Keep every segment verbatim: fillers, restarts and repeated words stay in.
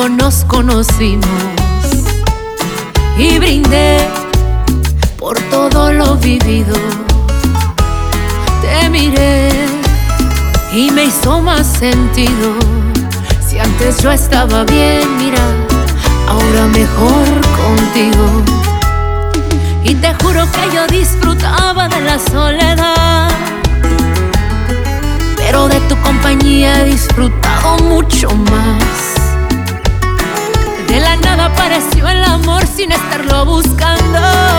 cuando nos conocimos y brindé por todo lo vivido. Te miré y me hizo más sentido. Si antes yo estaba bien, mira, ahora mejor contigo. Y te juro que yo disfrutaba de la soledad, pero de tu compañía he disfrutado mucho más. De la nada apareció el amor sin estarlo buscando.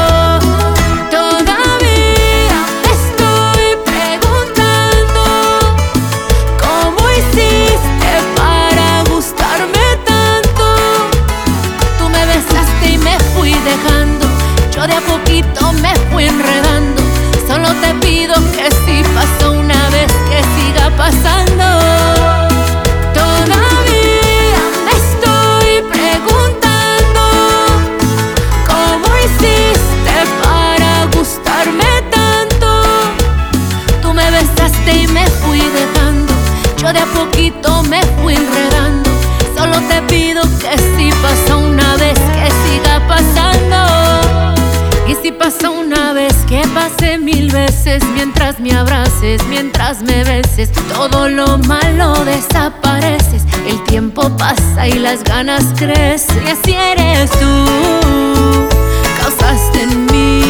Todavía me estoy preguntando cómo hiciste para gustarme tanto. Tú me besaste y me fui dejando, yo de a poquito me fui enredando. Solo te pido que si pasó una vez, que siga pasando. Todavía me estoy preguntando cómo hiciste para gustarme tanto. Tú me besaste y me fui dejando, yo de a poquito me fui enredando. Solo te pido que si pasó una vez, que siga pasando. Y si pasó una vez, que pase mil veces, mientras me abraces, mientras me beses, todo lo malo desapareces. El tiempo pasa y las ganas crecen. Y así eres tú, causaste en mí